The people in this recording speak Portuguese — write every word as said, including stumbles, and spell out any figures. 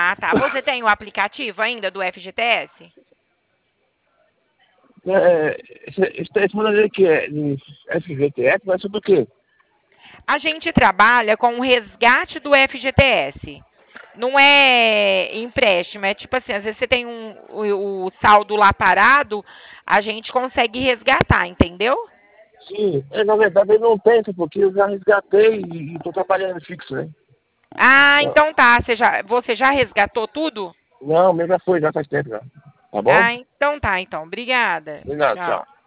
Ah, tá. Você tem o aplicativo ainda do F G T S? É, esse, esse telefone aí que é de F G T S, mas sobre o quê? A gente trabalha com o resgate do F G T S. Não é empréstimo, é tipo assim, às vezes você tem um, o, o saldo lá parado, a gente consegue resgatar, entendeu? Sim, é, na verdade ele não tem, porque eu já resgatei e estou trabalhando fixo, né? Ah, Não, então tá. Você já, você já resgatou tudo? não, meu já foi, já faz tempo já. Tá bom? Ah, então tá, então. Obrigada. De nada, tchau. Tchau.